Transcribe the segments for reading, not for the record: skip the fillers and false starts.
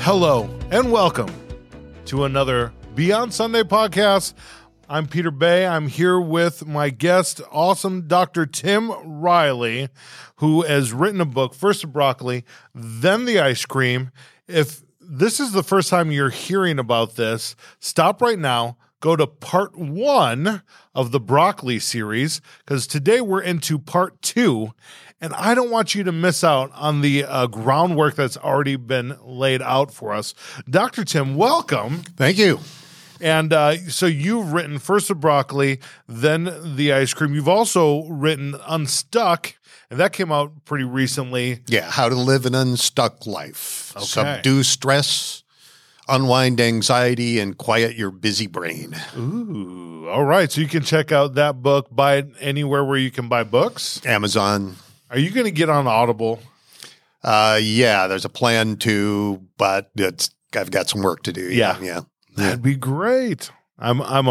Hello and welcome to another Beyond Sunday podcast. I'm Peter Bay. I'm here with my guest, awesome Dr. Tim Riley, who has written a book, first the broccoli, then the ice cream. If this is the first time you're hearing about this, stop right now. Go to part 1 of the broccoli series, because today we're into part 2, and I don't want you to miss out on the groundwork that's already been laid out for us. Dr. Tim, welcome. Thank you. And so you've written first the broccoli, then the ice cream. You've also written Unstuck, and that came out pretty recently. Yeah, how to live an unstuck life. Okay. Subdue stress, unwind anxiety, and quiet your busy brain. Ooh, all right. So you can check out that book, buy it anywhere where you can buy books. Amazon. Are you going to get on Audible? Yeah, there's a plan to, but I've got some work to do. Yeah. That'd be great. I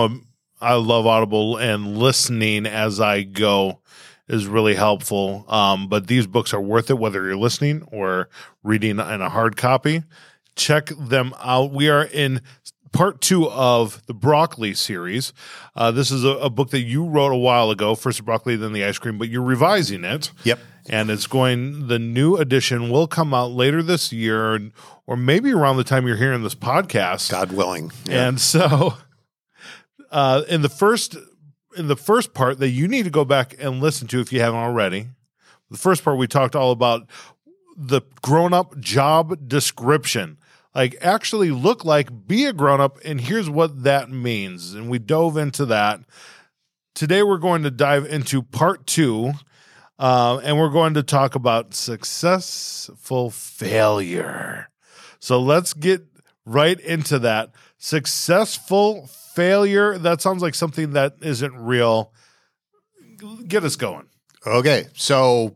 love Audible, and listening as I go is really helpful. But these books are worth it, whether you're listening or reading in a hard copy. Check them out. We are in part 2 of the broccoli series. This is a book that you wrote a while ago, first the broccoli, then the ice cream, but you're revising it. Yep. And the new edition will come out later this year, or maybe around the time you're hearing this podcast. God willing. Yeah. And so in the first part that you need to go back and listen to if you haven't already, the first part we talked all about the grown-up job description. Like, actually look like, be a grown-up, and here's what that means. And we dove into that. Today we're going to dive into part 2, and we're going to talk about successful failure. So let's get right into that. Successful failure, that sounds like something that isn't real. Get us going. Okay, so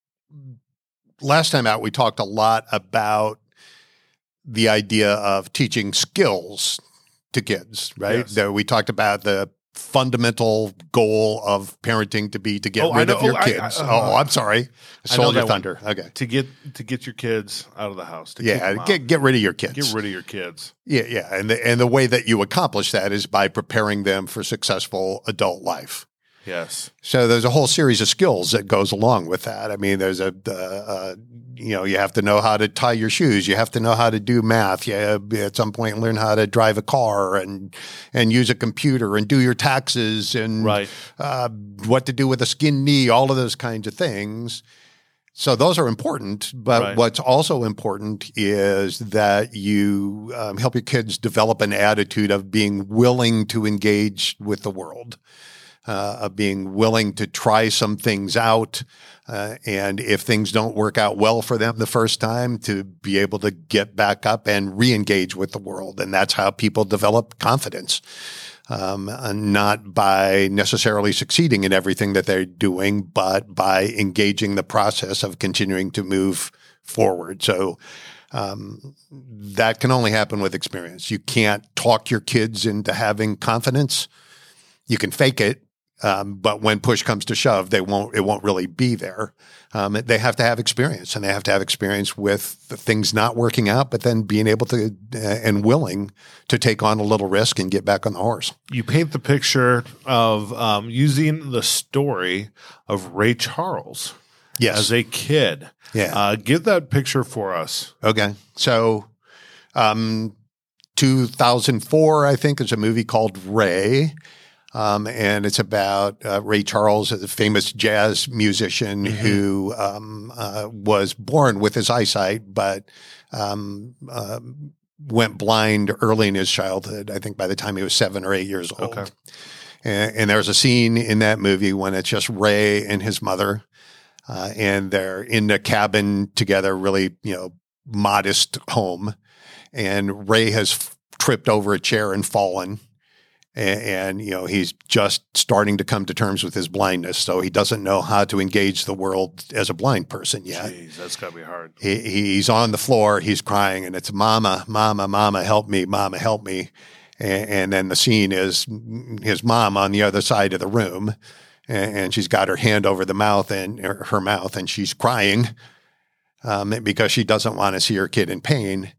last time out we talked a lot about the idea of teaching skills to kids, right? Yes. We talked about the fundamental goal of parenting to get rid of your kids. I'm sorry. I stole your thunder. Okay. To get your kids out of the house. To get rid of your kids. Get rid of your kids. Yeah. And the way that you accomplish that is by preparing them for successful adult life. Yes. So there's a whole series of skills that goes along with that. I mean, there's you have to know how to tie your shoes. You have to know how to do math. You at some point learn how to drive a car and use a computer and do your taxes and right. What to do with a skinned knee, all of those kinds of things. So those are important, but right. What's also important is that you help your kids develop an attitude of being willing to engage with the world. Of being willing to try some things out, and if things don't work out well for them the first time, to be able to get back up and re-engage with the world. And that's how people develop confidence, not by necessarily succeeding in everything that they're doing, but by engaging the process of continuing to move forward. So that can only happen with experience. You can't talk your kids into having confidence. You can fake it. But when push comes to shove, it won't really be there. They have to have experience, and they have to have experience with the things not working out, but then being able to and willing to take on a little risk and get back on the horse. You paint the picture of using the story of Ray Charles as a kid. Yeah. Give that picture for us. Okay. So 2004, I think, is a movie called Ray. And it's about Ray Charles, a famous jazz musician who was born with his eyesight, but went blind early in his childhood. I think by the time he was 7 or 8 years old. Okay. And there's a scene in that movie when it's just Ray and his mother, and they're in the cabin together, really, modest home. And Ray has tripped over a chair and fallen. And he's just starting to come to terms with his blindness, so he doesn't know how to engage the world as a blind person yet. Jeez, that's got to be hard. He's on the floor, he's crying, and it's "Mama, Mama, Mama, help me, Mama, help me." And then the scene is his mom on the other side of the room, and she's got her hand over her mouth, and she's crying because she doesn't want to see her kid in pain.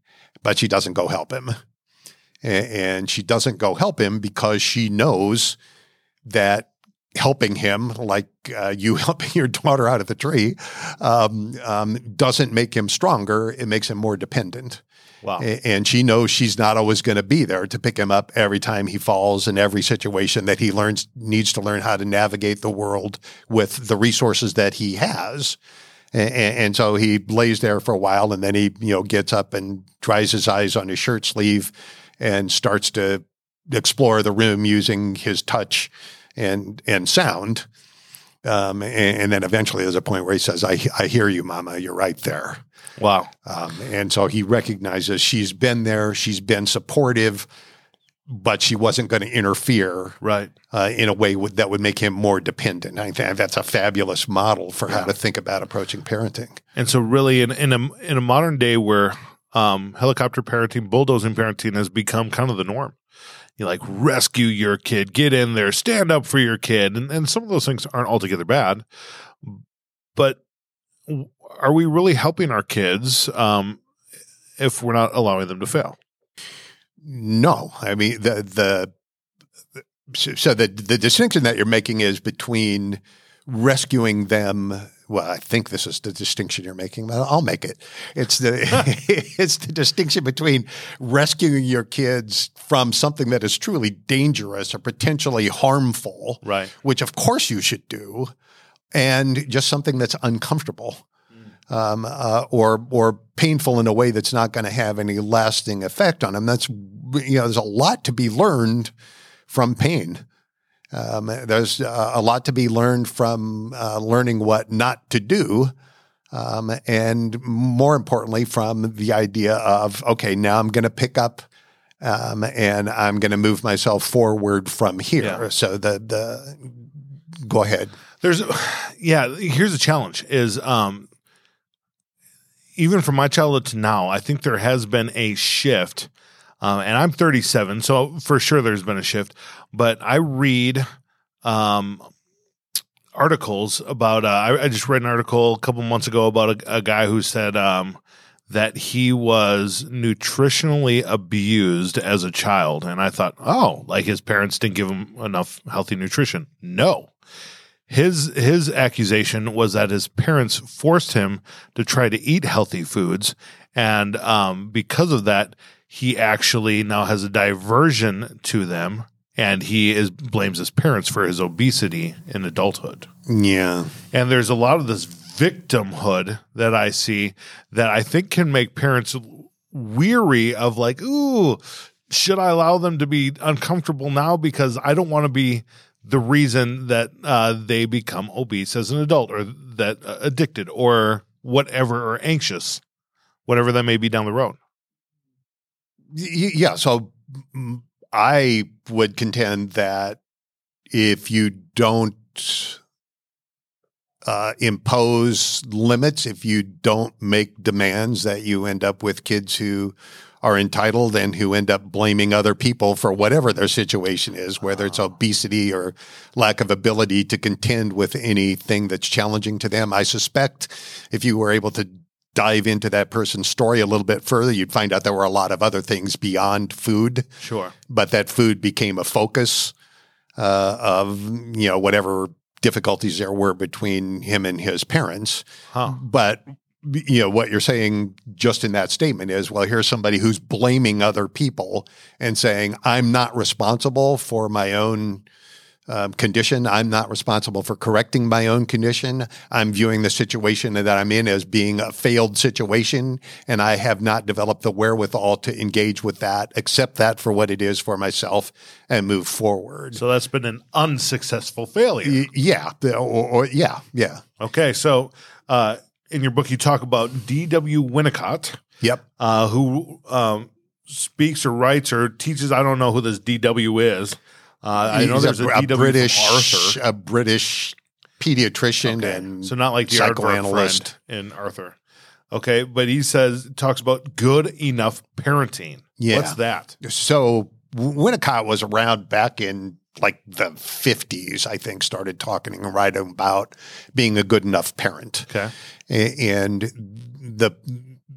but she doesn't go help him. And she doesn't go help him because she knows that helping him, like you helping your daughter out of the tree, doesn't make him stronger. It makes him more dependent. Wow. And she knows she's not always going to be there to pick him up every time he falls in every situation, that he needs to learn how to navigate the world with the resources that he has. And so he lays there for a while, and then he, gets up and dries his eyes on his shirt sleeve and starts to explore the room using his touch and sound. And then eventually there's a point where he says, I hear you, Mama. You're right there. Wow. And so he recognizes she's been there, she's been supportive, but she wasn't going to interfere right. In a way that would make him more dependent. I think that's a fabulous model for how to think about approaching parenting. And so really in a modern day where helicopter parenting, bulldozing parenting has become kind of the norm. You like rescue your kid, get in there, stand up for your kid. And some of those things aren't altogether bad, but are we really helping our kids if we're not allowing them to fail? No. I mean, the distinction that you're making is between rescuing them. Well, I think this is the distinction you're making. I'll make it. It's the distinction between rescuing your kids from something that is truly dangerous or potentially harmful, right? Which of course you should do, and just something that's uncomfortable. Or painful in a way that's not going to have any lasting effect on them. That's, there's a lot to be learned from pain. There's a lot to be learned from learning what not to do. And more importantly, from the idea of, okay, now I'm going to pick up and I'm going to move myself forward from here. Yeah. So go ahead. Here's the challenge is, even from my childhood to now, I think there has been a shift, and I'm 37, so for sure there's been a shift, but I read articles about, I just read an article a couple months ago about a guy who said that he was nutritionally abused as a child, and I thought, like his parents didn't give him enough healthy nutrition. No. His accusation was that his parents forced him to try to eat healthy foods, and because of that, he actually now has a diversion to them, and he blames his parents for his obesity in adulthood. Yeah, and there's a lot of this victimhood that I see that I think can make parents weary of like, ooh, should I allow them to be uncomfortable now because I don't want to be the reason that they become obese as an adult, or that addicted, or whatever, or anxious, whatever that may be down the road. Yeah. So I would contend that if you don't impose limits, if you don't make demands, that you end up with kids who are entitled and who end up blaming other people for whatever their situation is, whether it's obesity or lack of ability to contend with anything that's challenging to them. I suspect if you were able to dive into that person's story a little bit further, you'd find out there were a lot of other things beyond food. Sure. But that food became a focus of, whatever difficulties there were between him and his parents. But what you're saying just in that statement is, well, here's somebody who's blaming other people and saying, I'm not responsible for my own condition. I'm not responsible for correcting my own condition. I'm viewing the situation that I'm in as being a failed situation, and I have not developed the wherewithal to engage with that, accept that for what it is for myself, and move forward. So that's been an unsuccessful failure. Yeah. Yeah. Okay. So, in your book, you talk about D.W. Winnicott. Yep. Who speaks or writes or teaches. I don't know who this D.W. is. I know there's a D.W. Arthur, a British pediatrician, and so not like the psychoanalyst in Arthur. Okay, but he talks about good enough parenting. Yeah. What's that? So Winnicott was around back in like the 50s, I think, started talking and writing about being a good enough parent. Okay. And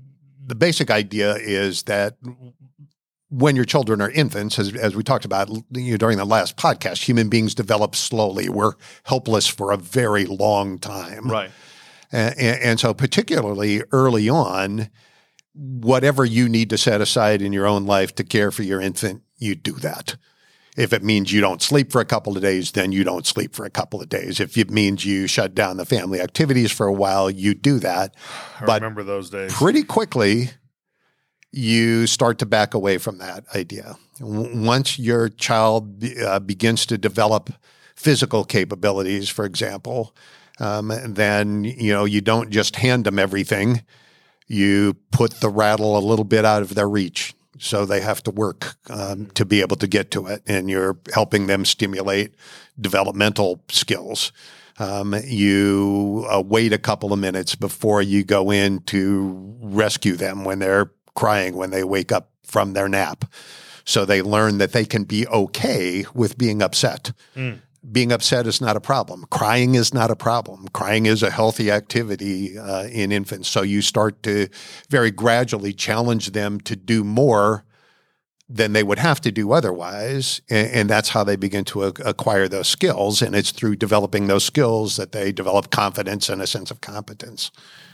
the basic idea is that when your children are infants, as we talked about during the last podcast, human beings develop slowly. We're helpless for a very long time. Right. And so particularly early on, whatever you need to set aside in your own life to care for your infant, you do that. If it means you don't sleep for a couple of days, then you don't sleep for a couple of days. If it means you shut down the family activities for a while, you do that. I remember those days. Pretty quickly, you start to back away from that idea. Once your child begins to develop physical capabilities, for example, then you don't just hand them everything. You put the rattle a little bit out of their reach, so they have to work to be able to get to it, and you're helping them stimulate developmental skills. You wait a couple of minutes before you go in to rescue them when they're crying, when they wake up from their nap. So they learn that they can be okay with being upset. Being upset is not a problem. Crying is not a problem. Crying is a healthy activity in infants. So you start to very gradually challenge them to do more than they would have to do otherwise. And that's how they begin to acquire those skills. And it's through developing those skills that they develop confidence and a sense of competence.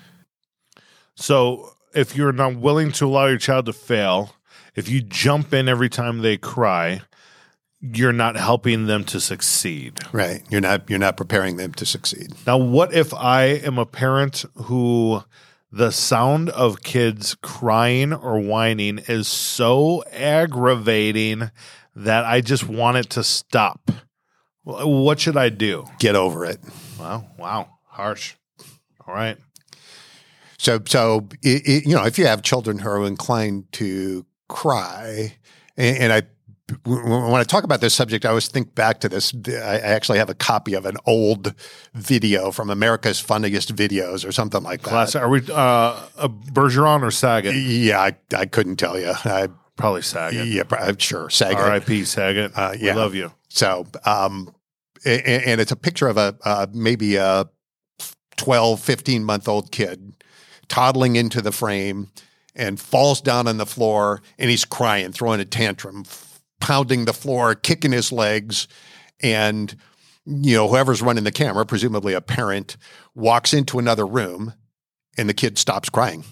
So if you're not willing to allow your child to fail, if you jump in every time they cry, you're not helping them to succeed. Right. You're not preparing them to succeed. Now, what if I am a parent who the sound of kids crying or whining is so aggravating that I just want it to stop? What should I do? Get over it. Wow. Harsh. All right. So if you have children who are inclined to cry, and when I talk about this subject, I always think back to this. I actually have a copy of an old video from America's Funniest Videos or something like that. Classic. Are we Bergeron or Saget? Yeah, I couldn't tell you. Probably Saget. Yeah, sure. Saget. R.I.P. Saget. We love you. So, and it's a picture of maybe a 12, 15-month-old kid toddling into the frame and falls down on the floor, and he's crying, throwing a tantrum, pounding the floor, kicking his legs, and whoever's running the camera, presumably a parent, walks into another room, and the kid stops crying.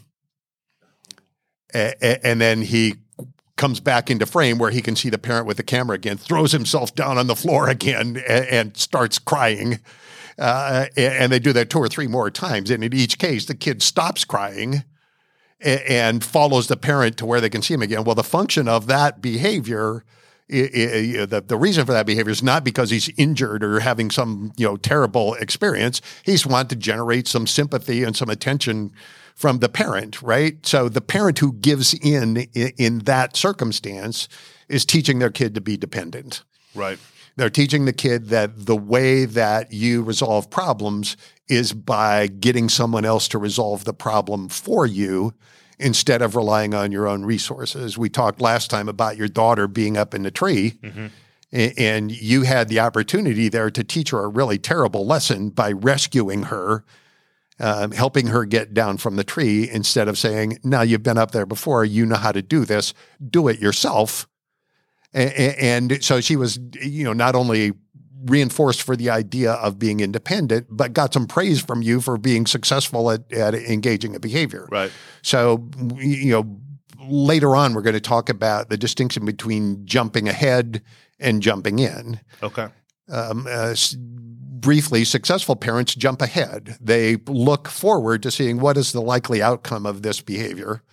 And then he comes back into frame where he can see the parent with the camera again, throws himself down on the floor again, and starts crying. And they do that 2 or 3 more times. And in each case, the kid stops crying and follows the parent to where they can see him again. Well, the function of that behavior, the reason for that behavior is not because he's injured or having some terrible experience. He's wanting to generate some sympathy and some attention from the parent, right? So the parent who gives in that circumstance is teaching their kid to be dependent. Right. They're teaching the kid that the way that you resolve problems is by getting someone else to resolve the problem for you instead of relying on your own resources. We talked last time about your daughter being up in the tree, and you had the opportunity there to teach her a really terrible lesson by rescuing her, helping her get down from the tree instead of saying, now you've been up there before, you know how to do this, do it yourself. And so she was, not only reinforced for the idea of being independent, but got some praise from you for being successful at engaging a behavior. Right. So, later on, we're going to talk about the distinction between jumping ahead and jumping in. Okay. Briefly, successful parents jump ahead. They look forward to seeing what is the likely outcome of this behavior.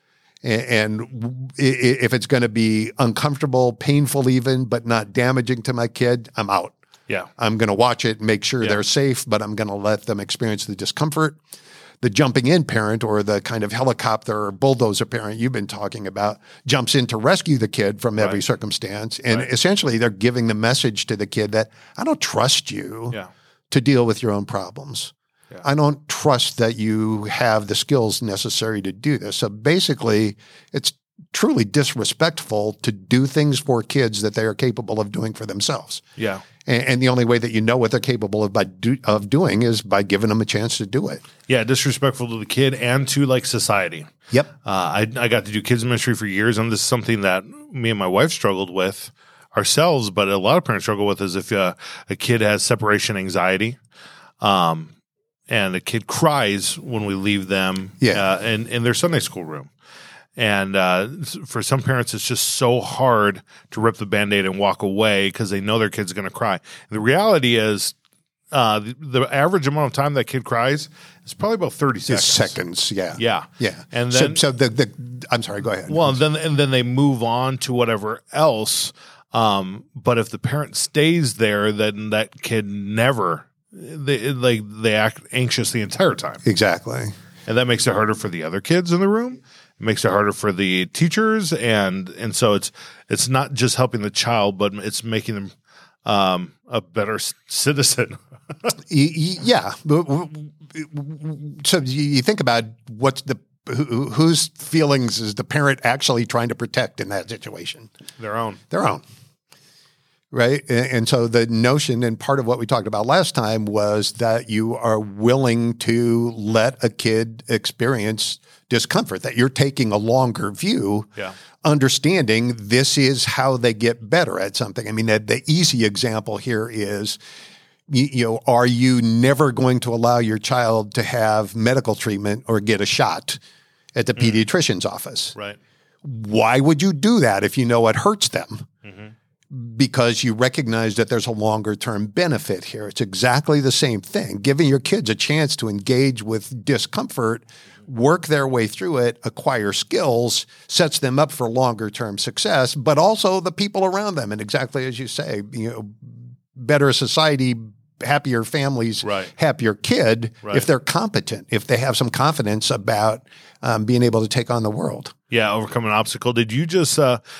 And if it's going to be uncomfortable, painful even, but not damaging to my kid, I'm out. Yeah. I'm going to watch it, make sure they're safe, but I'm going to let them experience the discomfort. The jumping in parent, or the kind of helicopter or bulldozer parent you've been talking about, jumps in to rescue the kid from every circumstance. And essentially they're giving the message to the kid that I don't trust you to deal with your own problems. Yeah. I don't trust that you have the skills necessary to do this. So basically, it's truly disrespectful to do things for kids that they are capable of doing for themselves. Yeah. And the only way that you know what they're capable of doing is by giving them a chance to do it. Yeah, disrespectful to the kid and to like society. Yep. I got to do kids ministry for years, and this is something that me and my wife struggled with ourselves, but a lot of parents struggle with is if a kid has separation anxiety, and a kid cries when we leave them in their Sunday school room. And for some parents, it's just so hard to rip the Band-Aid and walk away because they know their kid's going to cry. The reality is the average amount of time that kid cries is probably about 30 seconds. Seconds, yeah. Yeah. Yeah. And then, so I'm sorry, go ahead. Well, and then they move on to whatever else. But if the parent stays there, then that kid never, they act anxious the entire time. Exactly. And that makes it harder for the other kids in the room. It makes it harder for the teachers, and so it's not just helping the child, but it's making them a better citizen. Yeah. So you think about whose feelings is the parent actually trying to protect in that situation? Their own. Right. And so the notion, and part of what we talked about last time, was that you are willing to let a kid experience discomfort, that you're taking a longer view, understanding this is how they get better at something. I mean, the easy example here is, are you never going to allow your child to have medical treatment or get a shot at the pediatrician's office? Right. Why would you do that if you know it hurts them? Mm-hmm. Because you recognize that there's a longer term benefit here. It's exactly the same thing. Giving your kids a chance to engage with discomfort, work their way through it, acquire skills, sets them up for longer term success, but also the people around them. And exactly as you say, better society, happier families, happier kid, if they're competent, if they have some confidence about being able to take on the world. Yeah, overcome an obstacle. Did you just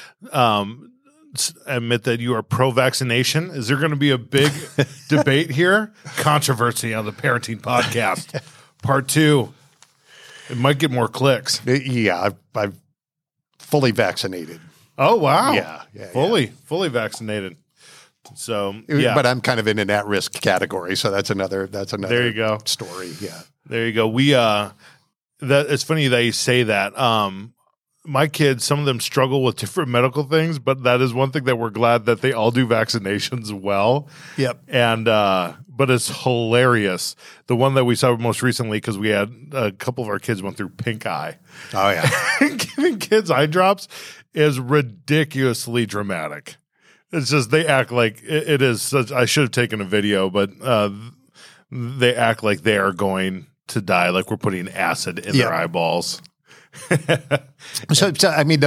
admit that you are pro-vaccination? Is there going to be a big debate here? Controversy on the Parenting Podcast, Part 2. It might get more clicks. Yeah, I'm fully vaccinated. Oh, wow. Yeah. Fully vaccinated. So, yeah. But I'm kind of in an at-risk category, so that's another there you go. Story. Yeah. There you go. It's funny that you say that. My kids, some of them struggle with different medical things, but that is one thing that we're glad that they all do vaccinations well. Yep. And, but it's hilarious. The one that we saw most recently, because we had a couple of our kids went through pink eye. Oh, yeah. Giving kids eye drops is ridiculously dramatic. It's just, they act like it is such, I should have taken a video, but they act like they are going to die, like we're putting acid in their eyeballs. So I mean,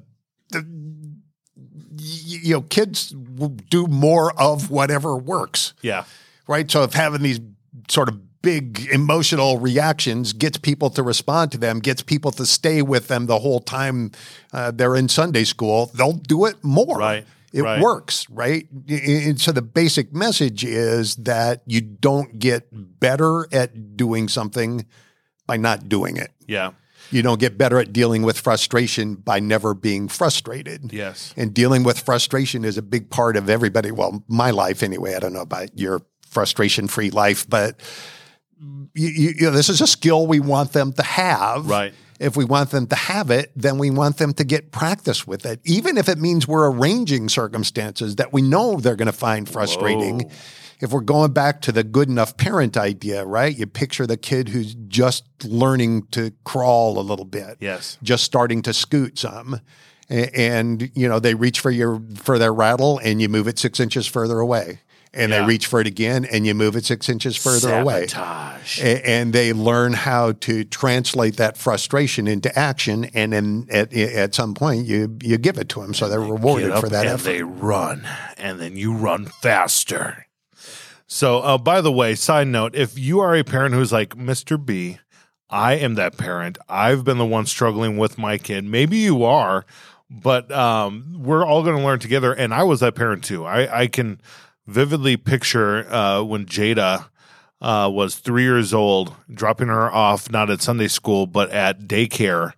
kids will do more of whatever works. Yeah. Right. So if having these sort of big emotional reactions gets people to respond to them, gets people to stay with them the whole time they're in Sunday school, they'll do it more. Right. It works, right? And so the basic message is that you don't get better at doing something by not doing it. Yeah. You don't get better at dealing with frustration by never being frustrated. Yes. And dealing with frustration is a big part of everybody. Well, my life anyway. I don't know about your frustration-free life, but this is a skill we want them to have. Right. If we want them to have it, then we want them to get practice with it, even if it means we're arranging circumstances that we know they're going to find frustrating. Whoa. If we're going back to the good enough parent idea, right? You picture the kid who's just learning to crawl a little bit. Yes. Just starting to scoot some. And they reach for their rattle and you move it 6 inches further away. And they reach for it again and you move it 6 inches further away. And they learn how to translate that frustration into action. And then at some point you give it to them. So they're rewarded for that effort. They run and then you run faster. So, by the way, side note, if you are a parent who's like, Mr. B, I am that parent. I've been the one struggling with my kid. Maybe you are, but we're all going to learn together. And I was that parent too. I can vividly picture when Jada was 3 years old, dropping her off, not at Sunday school, but at daycare.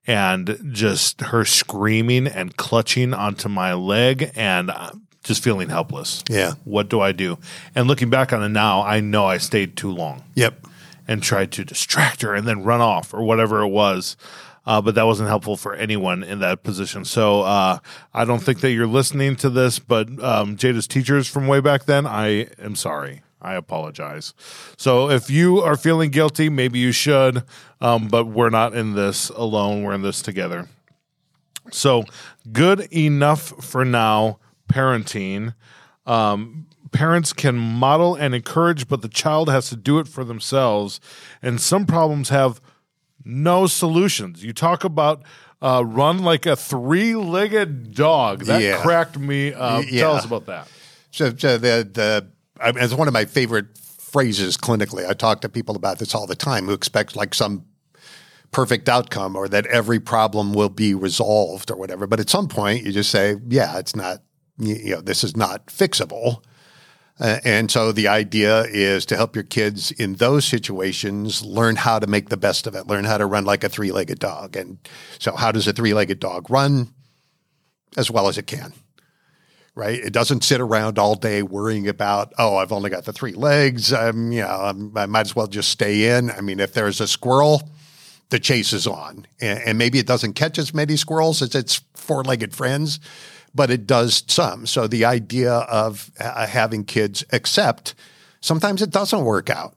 and just her screaming and clutching onto my leg and just feeling helpless. Yeah. What do I do? And looking back on it now, I know I stayed too long. Yep. And tried to distract her and then run off or whatever it was. But that wasn't helpful for anyone in that position. So I don't think that you're listening to this, but Jada's teachers from way back then, I am sorry. I apologize. So if you are feeling guilty, maybe you should, but we're not in this alone. We're in this together. So good enough for now, parenting. Parents can model and encourage, but the child has to do it for themselves. And some problems have no solutions. You talk about run like a three-legged dog. That cracked me up. Tell us about that. So it's one of my favorite phrases clinically. I talk to people about this all the time who expect like some perfect outcome or that every problem will be resolved or whatever. But at some point you just say, yeah, it's not, this is not fixable. And so the idea is to help your kids in those situations learn how to make the best of it, learn how to run like a three-legged dog. And so how does a three-legged dog run? As well as it can, right? It doesn't sit around all day worrying about, oh, I've only got the 3 legs. I might as well just stay in. I mean, if there's a squirrel, the chase is on. And maybe it doesn't catch as many squirrels as its 4-legged friends, but it does some. So the idea of having kids accept, sometimes it doesn't work out.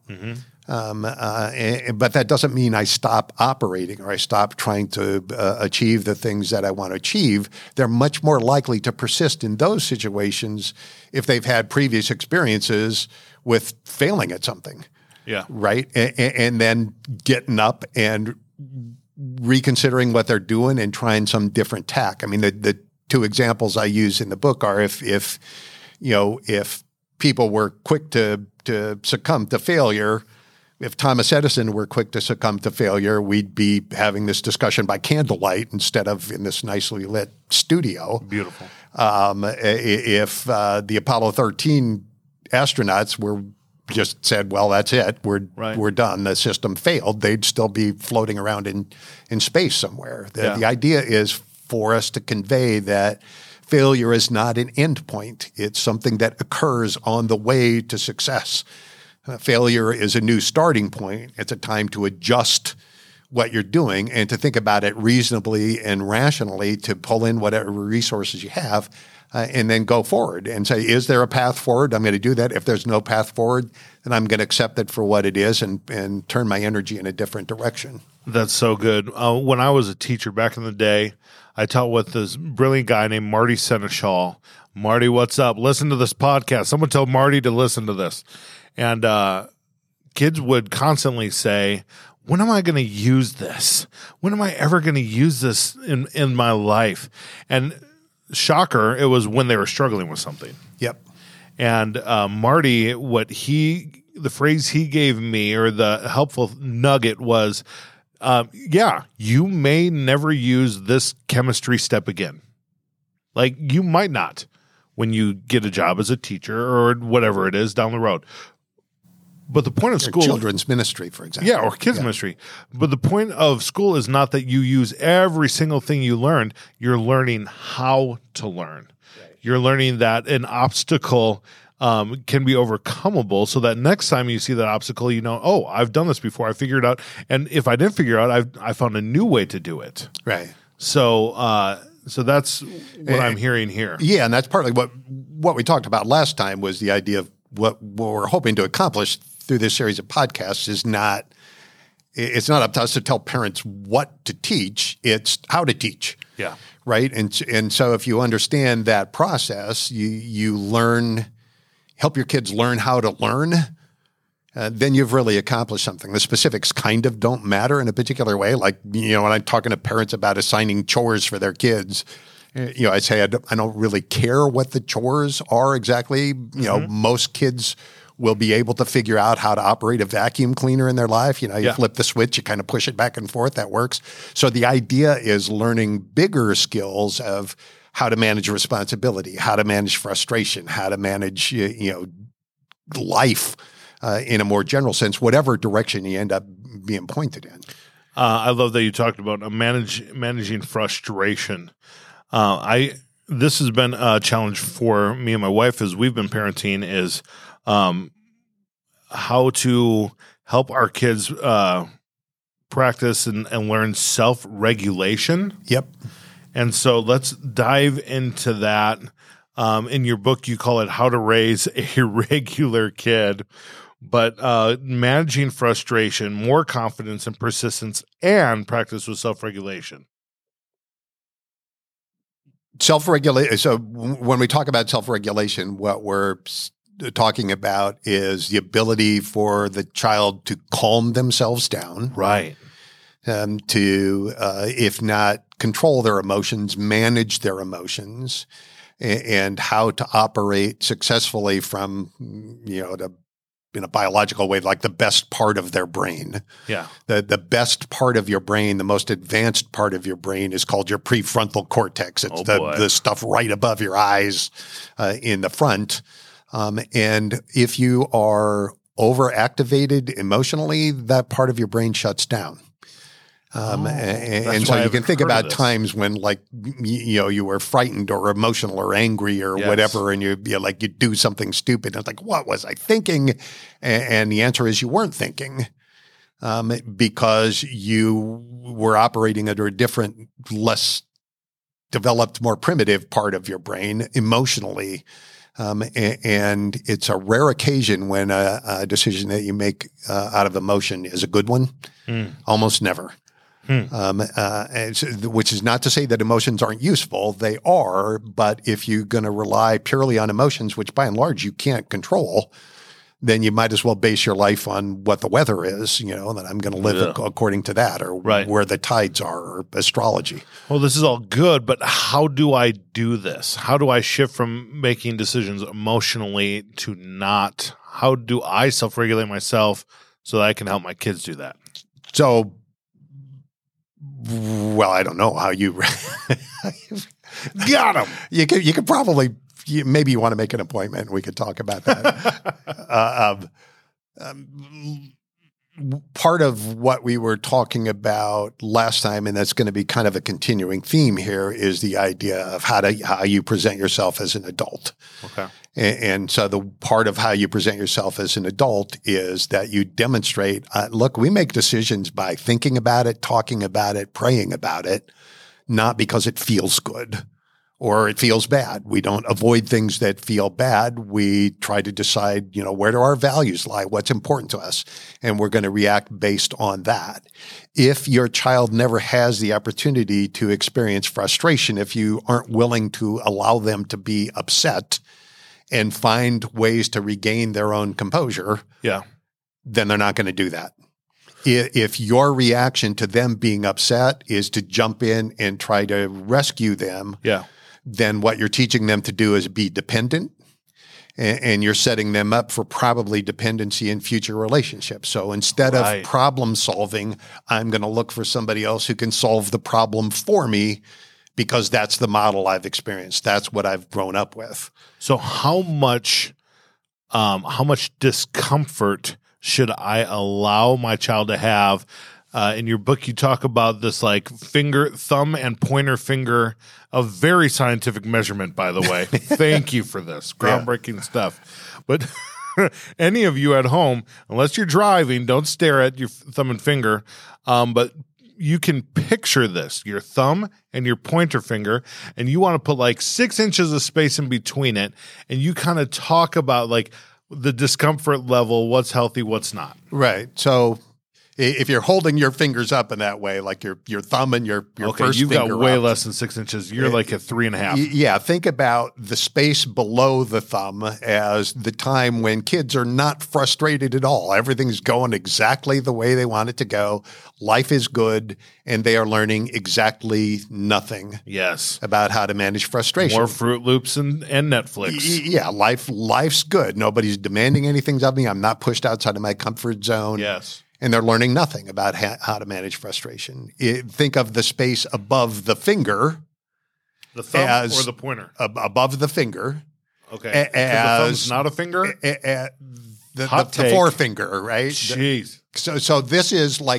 Mm-hmm. But that doesn't mean I stop operating or I stop trying to achieve the things that I want to achieve. They're much more likely to persist in those situations if they've had previous experiences with failing at something. Yeah. Right? And then getting up and reconsidering what they're doing and trying some different tack. I mean, the 2 examples I use in the book are if people were quick to succumb to failure, if Thomas Edison were quick to succumb to failure, we'd be having this discussion by candlelight instead of in this nicely lit studio. Beautiful. If the Apollo 13 astronauts were just said, well, that's it, we're done, the system failed, they'd still be floating around in space somewhere. The idea is for us to convey that failure is not an end point. It's something that occurs on the way to success. Failure is a new starting point. It's a time to adjust what you're doing and to think about it reasonably and rationally, to pull in whatever resources you have and then go forward and say, is there a path forward? I'm going to do that. If there's no path forward, then I'm going to accept it for what it is and turn my energy in a different direction. That's so good. When I was a teacher back in the day, I taught with this brilliant guy named Marty Seneschal. Marty, what's up? Listen to this podcast. Someone tell Marty to listen to this. And kids would constantly say, when am I going to use this? When am I ever going to use this in my life? And shocker, it was when they were struggling with something. Yep. And Marty, the phrase he gave me, or the helpful nugget was, you may never use this chemistry step again. Like, you might not when you get a job as a teacher or whatever it is down the road. But the point of school, children's ministry, for example. Yeah, or kids' ministry. But the point of school is not that you use every single thing you learned. You're learning how to learn. Right. You're learning that an obstacle can be overcomable, so that next time you see that obstacle, oh, I've done this before. I figured it out. And if I didn't figure it out, I found a new way to do it. Right. So that's what I'm hearing here. Yeah, and that's partly what we talked about last time was the idea of what we're hoping to accomplish through this series of podcasts is it's not up to us to tell parents what to teach, it's how to teach. Yeah. Right? And so if you understand that process, you help your kids learn how to learn, then you've really accomplished something. The specifics kind of don't matter in a particular way. Like, when I'm talking to parents about assigning chores for their kids, I say I don't really care what the chores are exactly. Most kids will be able to figure out how to operate a vacuum cleaner in their life. You flip the switch, you kind of push it back and forth. That works. So the idea is learning bigger skills of how to manage responsibility, how to manage frustration, how to manage, life in a more general sense, whatever direction you end up being pointed in. I love that you talked about managing frustration. This has been a challenge for me and my wife as we've been parenting is how to help our kids practice and learn self-regulation. Yep. And so let's dive into that. In your book, you call it How to Raise a Regular Kid. But managing frustration, more confidence and persistence, and practice with self-regulation. Self-regulation. So when we talk about self-regulation, what we're talking about is the ability for the child to calm themselves down. Right. To, if not control their emotions, manage their emotions, and how to operate successfully from, in a biological way, like the best part of their brain. Yeah. The best part of your brain, the most advanced part of your brain is called your prefrontal cortex. It's the stuff right above your eyes in the front. And if you are overactivated emotionally, that part of your brain shuts down. And so you can think about times when, like, you were frightened or emotional or angry or whatever, and you do something stupid. And it's like, what was I thinking? And the answer is you weren't thinking, because you were operating under a different, less developed, more primitive part of your brain emotionally. And it's a rare occasion when a decision that you make out of emotion is a good one. Almost never. Which is not to say that emotions aren't useful. They are, but if you're going to rely purely on emotions, which by and large you can't control, then you might as well base your life on what the weather is, that I'm going to live according to that, or where the tides are, or astrology. Well, this is all good, but how do I do this? How do I shift from making decisions emotionally to not? How do I self-regulate myself so that I can help my kids do that? So, well, I don't know how you got him. You could probably, maybe you want to make an appointment. We could talk about that. Part of what we were talking about last time, and that's going to be kind of a continuing theme here, is the idea of how you present yourself as an adult. Okay. And so the part of how you present yourself as an adult is that you demonstrate, look, we make decisions by thinking about it, talking about it, praying about it, not because it feels good or it feels bad. We don't avoid things that feel bad. We try to decide, where do our values lie? What's important to us? And we're going to react based on that. If your child never has the opportunity to experience frustration, if you aren't willing to allow them to be upset and find ways to regain their own composure, then they're not going to do that. If your reaction to them being upset is to jump in and try to rescue them, then what you're teaching them to do is be dependent, and you're setting them up for probably dependency in future relationships. So instead of problem solving, I'm going to look for somebody else who can solve the problem for me, because that's the model I've experienced. That's what I've grown up with. So how much discomfort should I allow my child to have? In your book, you talk about this like thumb and pointer finger, a very scientific measurement, by the way. Thank you for this. Groundbreaking stuff. But any of you at home, unless you're driving, don't stare at your thumb and finger. But you can picture this, your thumb and your pointer finger, and you want to put like 6 inches of space in between it, and you kind of talk about like the discomfort level, what's healthy, what's not. Right. So if you're holding your fingers up in that way, like your thumb and your first you've finger got way up, less than 6 inches. You're like at 3.5. Yeah. Think about the space below the thumb as the time when kids are not frustrated at all. Everything's going exactly the way they want it to go. Life is good, and they are learning exactly nothing. Yes. About how to manage frustration. More Fruit Loops and Netflix. Yeah. Life's good. Nobody's demanding anything of me. I'm not pushed outside of my comfort zone. Yes. And they're learning nothing about how to manage frustration. Think of the space above the finger. The thumb or the pointer? Above the finger. Okay. The thumb's not a finger? The forefinger, right? Jeez. So this is like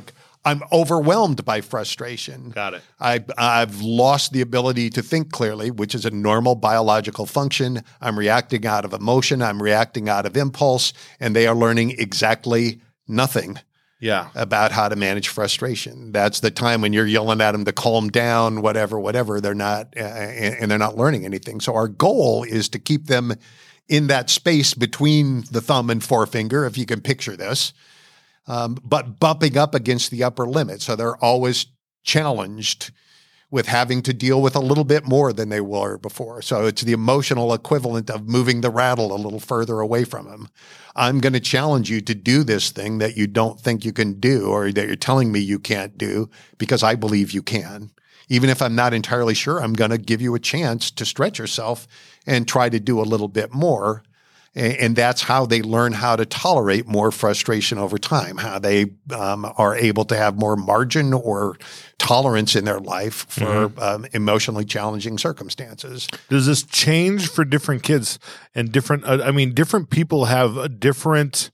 I'm overwhelmed by frustration. Got it. I've lost the ability to think clearly, which is a normal biological function. I'm reacting out of emotion. I'm reacting out of impulse, and they are learning exactly nothing about how to manage frustration. That's the time when you're yelling at them to calm down, whatever. They're not, and they're not learning anything. So our goal is to keep them in that space between the thumb and forefinger, if you can picture this, but bumping up against the upper limit. So they're always challenged with having to deal with a little bit more than they were before. So it's the emotional equivalent of moving the rattle a little further away from them. I'm going to challenge you to do this thing that you don't think you can do, or that you're telling me you can't do, because I believe you can. Even if I'm not entirely sure, I'm going to give you a chance to stretch yourself and try to do a little bit more. And that's how they learn how to tolerate more frustration over time, how they are able to have more margin or tolerance in their life for emotionally challenging circumstances. Does this change for different kids and different? Different people have a different.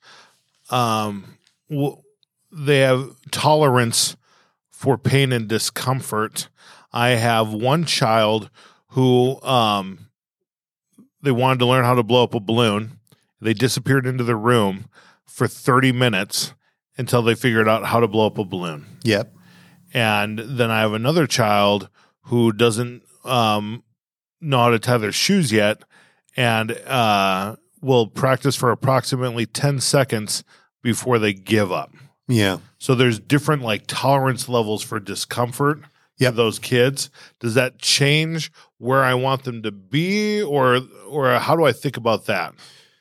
They have tolerance for pain and discomfort. I have one child who they wanted to learn how to blow up a balloon. They disappeared into the room for 30 minutes until they figured out how to blow up a balloon. Yep. And then I have another child who doesn't know how to tie their shoes yet, and will practice for approximately 10 seconds before they give up. Yeah. So there's different tolerance levels for discomfort. Yep. Those kids. Does that change where I want them to be, or how do I think about that?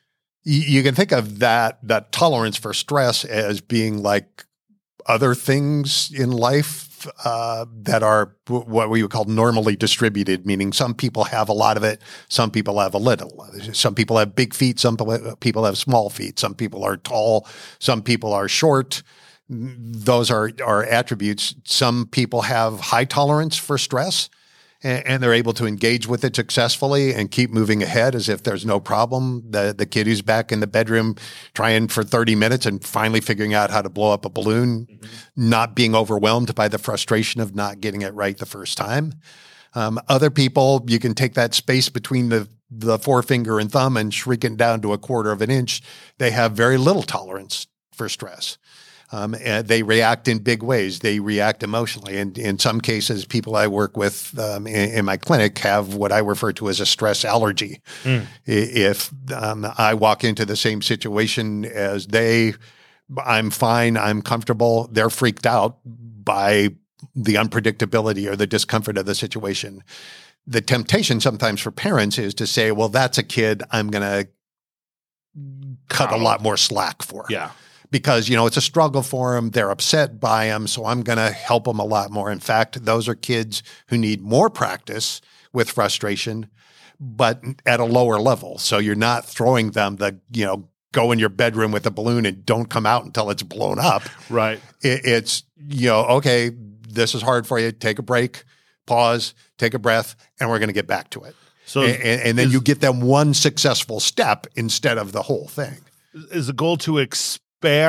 You can think of that tolerance for stress as being like other things in life that are what we would call normally distributed, meaning some people have a lot of it, some people have a little. Some people have big feet, some people have small feet, some people are tall, some people are short. Those are attributes. Some people have high tolerance for stress, and they're able to engage with it successfully and keep moving ahead as if there's no problem. The kid who's back in the bedroom trying for 30 minutes and finally figuring out how to blow up a balloon, not being overwhelmed by the frustration of not getting it right the first time. Other people, you can take that space between the forefinger and thumb and shrink it down to 1/4 of an inch. They have very little tolerance for stress. And they react in big ways. They react emotionally. And in some cases, people I work with in my clinic have what I refer to as a stress allergy. If I walk into the same situation as they, I'm fine, I'm comfortable, they're freaked out by the unpredictability or the discomfort of the situation. The temptation sometimes for parents is to say, well, that's a kid I'm going to cut a lot more slack for. Yeah. Because, it's a struggle for them. They're upset by them, so I'm going to help them a lot more. In fact, those are kids who need more practice with frustration, but at a lower level. So you're not throwing them go in your bedroom with a balloon and don't come out until it's blown up. Right. It's, okay, this is hard for you. Take a break, pause, take a breath, and we're going to get back to it. So, and then you get them one successful step instead of the whole thing. Is the goal to expand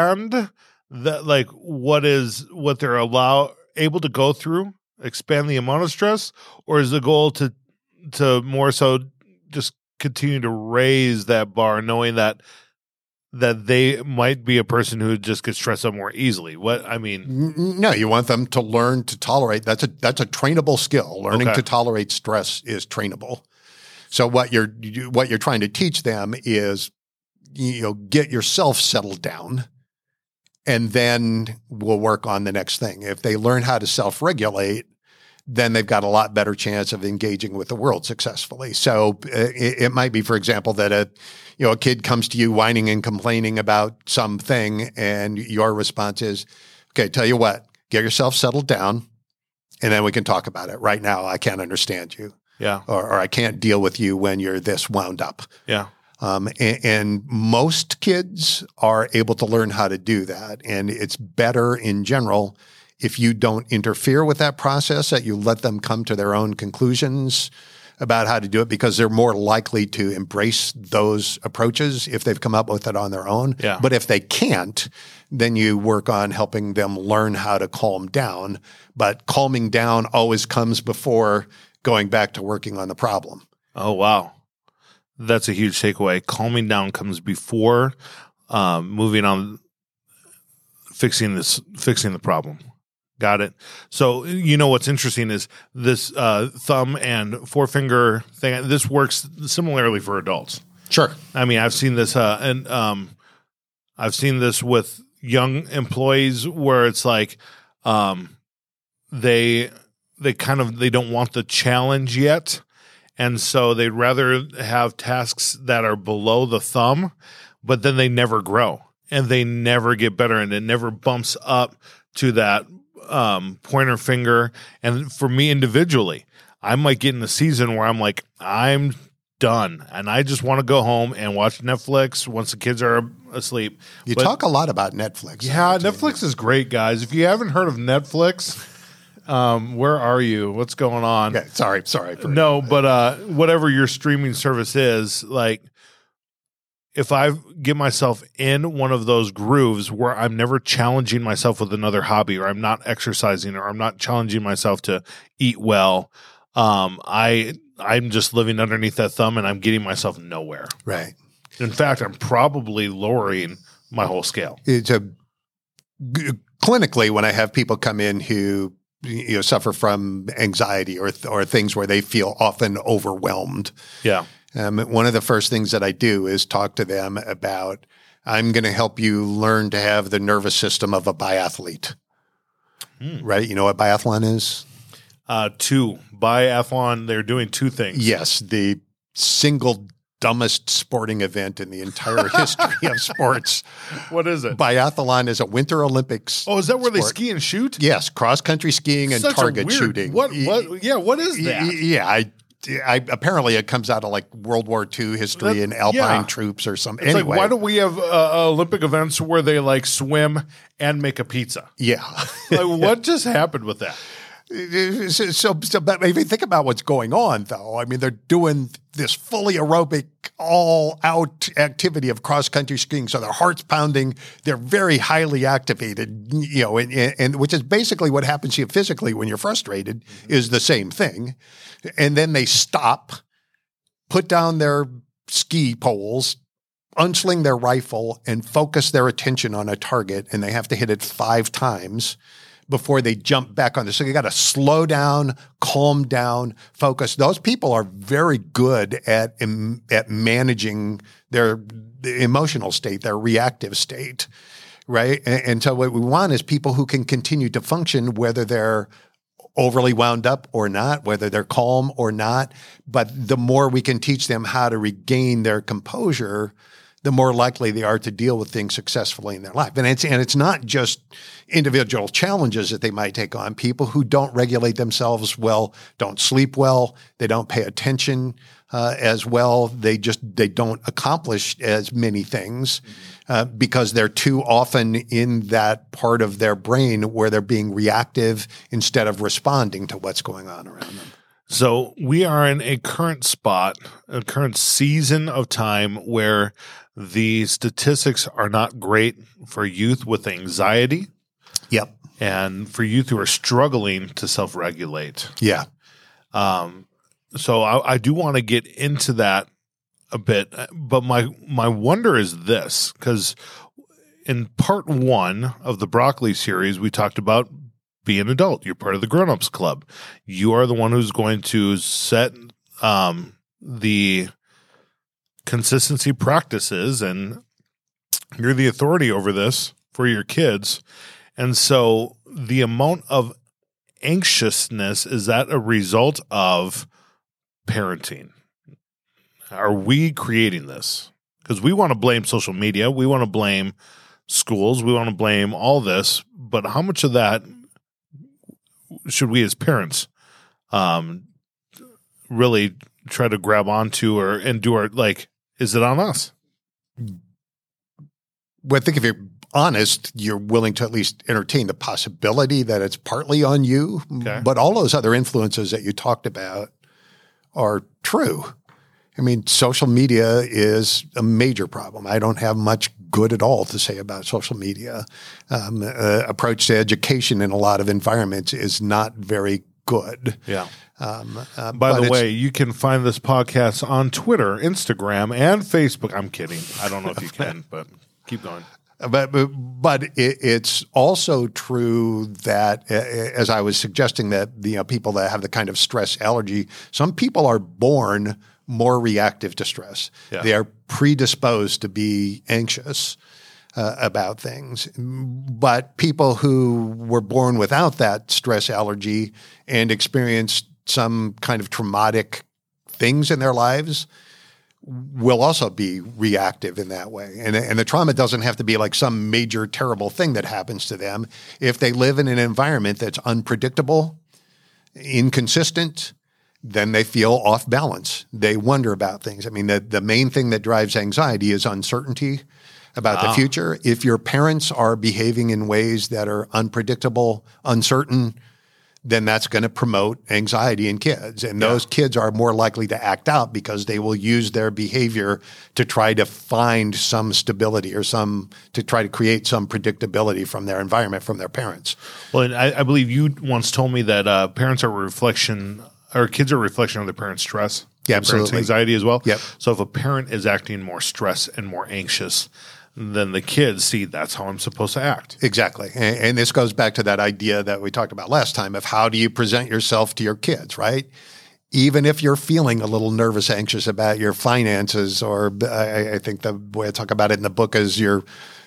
that, what they're able to go through, expand the amount of stress, or is the goal to more so just continue to raise that bar, knowing that they might be a person who just gets stressed out more easily? No, you want them to learn to tolerate. That's a trainable skill. Learning to tolerate stress is trainable. So what you're trying to teach them is, get yourself settled down, and then we'll work on the next thing. If they learn how to self-regulate, then they've got a lot better chance of engaging with the world successfully. So it might be, for example, that a kid comes to you whining and complaining about something, and your response is, okay, tell you what, get yourself settled down, and then we can talk about it. Right now, I can't understand you. Yeah. Or I can't deal with you when you're this wound up. Yeah. And most kids are able to learn how to do that. And it's better in general if you don't interfere with that process, that you let them come to their own conclusions about how to do it because they're more likely to embrace those approaches if they've come up with it on their own. Yeah. But if they can't, then you work on helping them learn how to calm down. But calming down always comes before going back to working on the problem. Oh, wow. That's a huge takeaway. Calming down comes before moving on, fixing the problem. Got it. So, what's interesting is this thumb and forefinger thing. This works similarly for adults. Sure. I mean, I've seen this, I've seen this with young employees where it's like they don't want the challenge yet, and so they'd rather have tasks that are below the thumb, but then they never grow and they never get better, and it never bumps up to that pointer finger. And for me individually, I might get in a season where I'm like, I'm done and I just want to go home and watch Netflix once the kids are asleep. You talk a lot about Netflix. Yeah, Netflix is great, guys. If you haven't heard of Netflix, where are you? What's going on? Okay, sorry. No, but whatever your streaming service is, like, if I get myself in one of those grooves where I'm never challenging myself with another hobby, or I'm not exercising, or I'm not challenging myself to eat well, I'm just living underneath that thumb and I'm getting myself nowhere. Right. In fact, I'm probably lowering my whole scale. Clinically, when I have people come in who suffer from anxiety or things where they feel often overwhelmed. Yeah. One of the first things that I do is talk to them about, I'm going to help you learn to have the nervous system of a biathlete. Right? You know what biathlon is? Biathlon, they're doing two things. Yes. The single dumbest sporting event in the entire history of sports. What is it? Biathlon is a Winter Olympics. Oh, is that where sport. they ski and shoot? Yes. Cross-country skiing and target shooting. What is that? Yeah. I apparently it comes out of like World War II history and Alpine troops or something. It's anyway, like, why do we have Olympic events where they like swim and make a pizza? Yeah. Like, what just happened with that? So, but if you think about what's going on, though, I mean, they're doing this fully aerobic, all-out activity of cross-country skiing. So their heart's pounding. They're very highly activated, and which is basically what happens to you physically when you're frustrated is the same thing. And then they stop, put down their ski poles, unsling their rifle, and focus their attention on a target, and they have to hit it 5 times before they jump back on this. So you got to slow down, calm down, focus. Those people are very good at managing their emotional state, their reactive state, right? And so what we want is people who can continue to function, whether they're overly wound up or not, whether they're calm or not. But the more we can teach them how to regain their composure, the more likely they are to deal with things successfully in their life. And it's not just individual challenges that they might take on. People who don't regulate themselves well, don't sleep well, they don't pay attention as well. They don't accomplish as many things because they're too often in that part of their brain where they're being reactive instead of responding to what's going on around them. So we are in a current season of time where the statistics are not great for youth with anxiety. Yep. And for youth who are struggling to self-regulate. Yeah. So I do want to get into that a bit, but my wonder is this, because in part 1 of the Broccoli series, we talked about be an adult. You're part of the grown-ups club. You are the one who's going to set the consistency practices, and you're the authority over this for your kids. And so the amount of anxiousness, is that a result of parenting? Are we creating this? Because we want to blame social media. We want to blame schools. We want to blame all this. But how much of that should we as parents really try to grab onto and do our, like, is it on us? Well, I think if you're honest, you're willing to at least entertain the possibility that it's partly on you. Okay. But all those other influences that you talked about are true. I mean, social media is a major problem. I don't have much good at all to say about social media. Approach to education in a lot of environments is not very good. Yeah. By the way, you can find this podcast on Twitter, Instagram, and Facebook. I'm kidding. I don't know if you can, but keep going. But it's also true that, as I was suggesting, that people that have the kind of stress allergy, some people are born more reactive to stress. Yeah. They are predisposed to be anxious about things. But people who were born without that stress allergy and experienced some kind of traumatic things in their lives will also be reactive in that way. And the trauma doesn't have to be like some major terrible thing that happens to them. If they live in an environment that's unpredictable, inconsistent, then they feel off balance. They wonder about things. I mean, the main thing that drives anxiety is uncertainty about the future. If your parents are behaving in ways that are unpredictable, uncertain, then that's going to promote anxiety in kids. And those kids are more likely to act out because they will use their behavior to try to find some stability or to try to create some predictability from their environment, from their parents. Well, and I believe you once told me that parents are a reflection, or kids are a reflection of their parents' stress. Yeah, parents' absolutely. anxiety as well. Yep. So if a parent is acting more stressed and more anxious, then the kids see that's how I'm supposed to act. Exactly. And this goes back to that idea that we talked about last time of how do you present yourself to your kids, right? Even if you're feeling a little nervous, anxious about your finances, or I think the way I talk about it in the book is your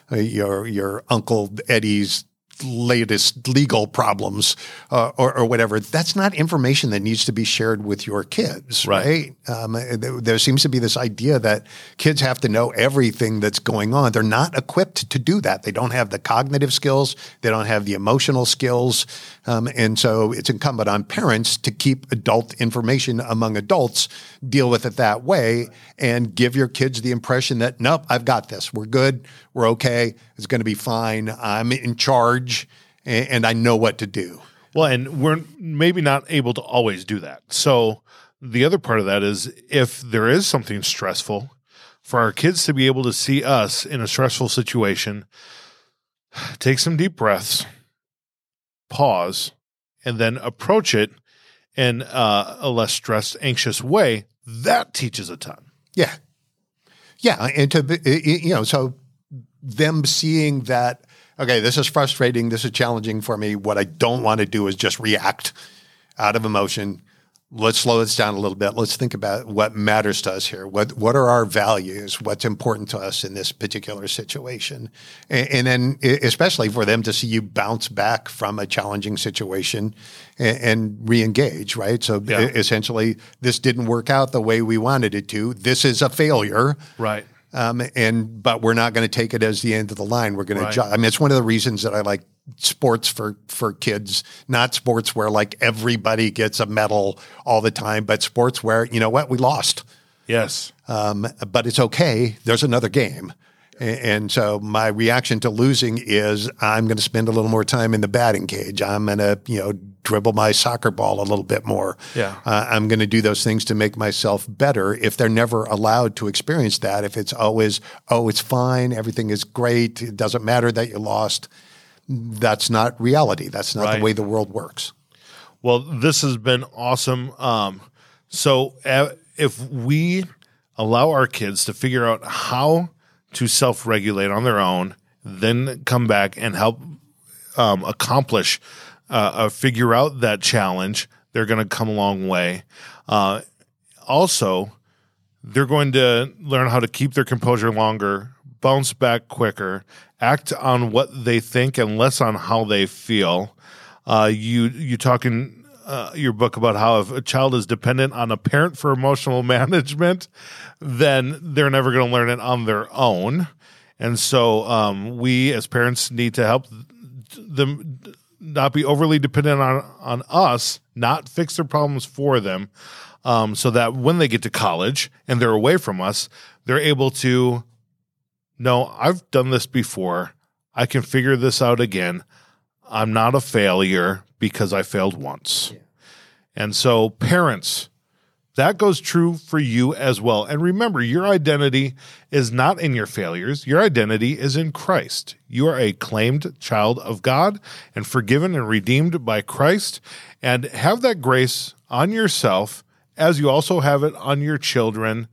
Uncle Eddie's latest legal problems or whatever. That's not information that needs to be shared with your kids, right? There seems to be this idea that kids have to know everything that's going on. They're not equipped to do that. They don't have the cognitive skills. They don't have the emotional skills. And so it's incumbent on parents to keep adult information among adults, deal with it that way, and give your kids the impression that, nope, I've got this. We're good. We're okay. It's going to be fine. I'm in charge and I know what to do. Well, and we're maybe not able to always do that. So the other part of that is if there is something stressful, for our kids to be able to see us in a stressful situation, take some deep breaths, pause, and then approach it in a less stressed, anxious way. That teaches a ton. Yeah. Yeah. And so them seeing that, okay, this is frustrating, this is challenging for me. What I don't want to do is just react out of emotion. Let's slow this down a little bit. Let's think about what matters to us here. What are our values? What's important to us in this particular situation? And then especially for them to see you bounce back from a challenging situation and re-engage, right? So essentially, this didn't work out the way we wanted it to. This is a failure. Right. But we're not going to take it as the end of the line. We're going to I mean, it's one of the reasons that I like sports for kids, not sports where like everybody gets a medal all the time, but sports where, you know what, we lost. Yes. But it's okay. There's another game. And so my reaction to losing is I'm going to spend a little more time in the batting cage. I'm going to, dribble my soccer ball a little bit more. Yeah. I'm going to do those things to make myself better. If they're never allowed to experience that, if it's always, it's fine, everything is great, it doesn't matter that you lost, that's not reality. That's not the way the world works. Well, this has been awesome. So if we allow our kids to figure out how to self-regulate on their own, then come back and help accomplish figure out that challenge, they're going to come a long way. Also, they're going to learn how to keep their composure longer, bounce back quicker, act on what they think and less on how they feel. You talk in your book about how if a child is dependent on a parent for emotional management, then they're never going to learn it on their own. And so we as parents need to help them not be overly dependent on us, not fix their problems for them, so that when they get to college and they're away from us, they're able to know, I've done this before. I can figure this out again. I'm not a failure because I failed once. Yeah. And so parents, that goes true for you as well. And remember, your identity is not in your failures. Your identity is in Christ. You are a claimed child of God and forgiven and redeemed by Christ. And have that grace on yourself as you also have it on your children.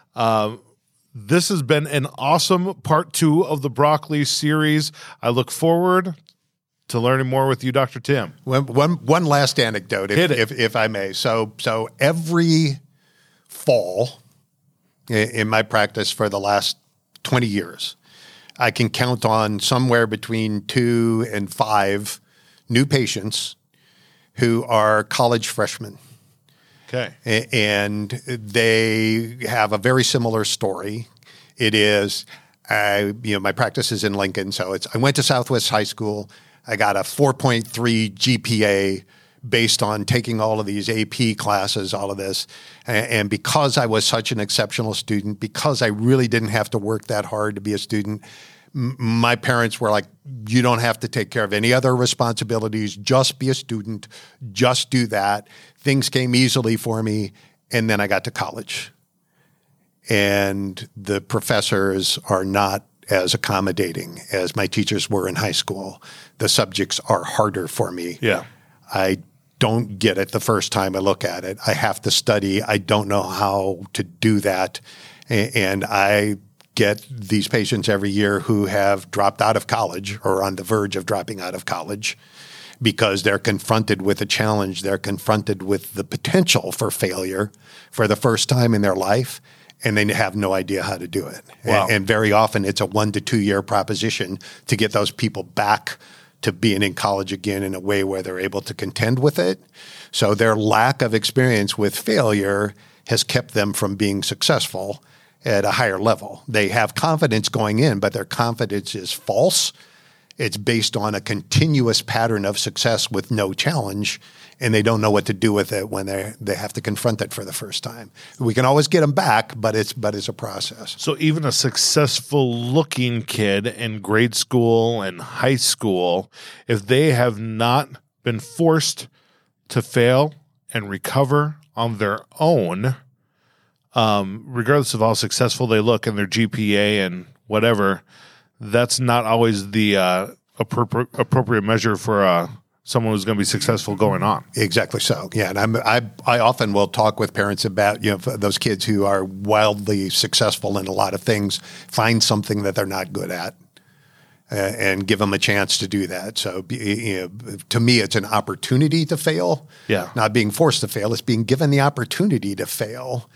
This has been an awesome part 2 of the Broccoli series. I look forward to learning more with you, Dr. Tim. One last anecdote, if I may. So every fall in my practice for the last 20 years, I can count on somewhere between 2 and 5 new patients who are college freshmen. Okay. And they have a very similar story. It is, my practice is in Lincoln, so I went to Southwest High School. I got a 4.3 GPA based on taking all of these AP classes, all of this. And because I was such an exceptional student, because I really didn't have to work that hard to be a student, my parents were like, you don't have to take care of any other responsibilities. Just be a student. Just do that. Things came easily for me. And then I got to college. And the professors are not as accommodating as my teachers were in high school. The subjects are harder for me. Yeah. I don't get it the first time I look at it. I have to study. I don't know how to do that. And I get these patients every year who have dropped out of college or on the verge of dropping out of college because they're confronted with a challenge. They're confronted with the potential for failure for the first time in their life, and they have no idea how to do it. Wow. And very often it's a 1 to 2 year proposition to get those people back to being in college again in a way where they're able to contend with it. So their lack of experience with failure has kept them from being successful at a higher level. They have confidence going in, but their confidence is false. It's based on a continuous pattern of success with no challenge, and they don't know what to do with it when they have to confront it for the first time. We can always get them back, but it's a process. So even a successful looking kid in grade school and high school, if they have not been forced to fail and recover on their own, regardless of how successful they look in their GPA and whatever, that's not always the appropriate measure for someone who's going to be successful going on. Exactly so. Yeah, and I often will talk with parents about those kids who are wildly successful in a lot of things, find something that they're not good at, and give them a chance to do that. So to me, it's an opportunity to fail. Yeah, not being forced to fail. It's being given the opportunity to fail.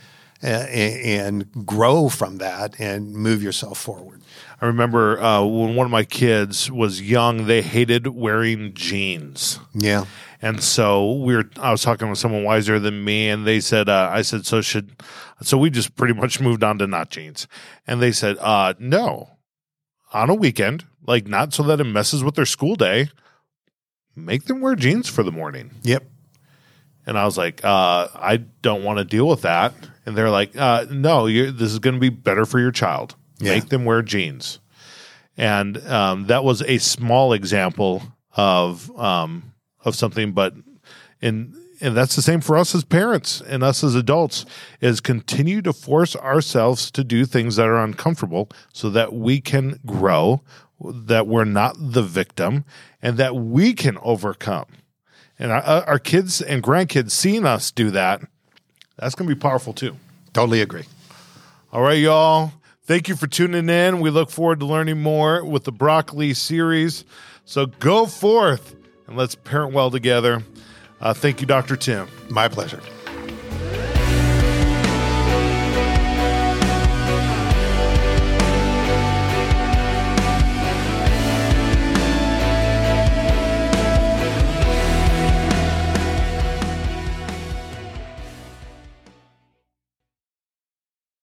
And grow from that and move yourself forward. I remember when one of my kids was young, they hated wearing jeans. Yeah. And so I was talking with someone wiser than me, and they said, I said, so we just pretty much moved on to not jeans. And they said, no, on a weekend, like not so that it messes with their school day, make them wear jeans for the morning. Yep. And I was like, I don't want to deal with that. And they're like, no, this is going to be better for your child. Yeah. Make them wear jeans. And that was a small example of something, and that's the same for us as parents and us as adults, is continue to force ourselves to do things that are uncomfortable so that we can grow, that we're not the victim, and that we can overcome. And our kids and grandkids seeing us do that, that's going to be powerful too. Totally agree. All right, y'all. Thank you for tuning in. We look forward to learning more with the Broccoli series. So go forth and let's parent well together. Thank you, Dr. Tim. My pleasure.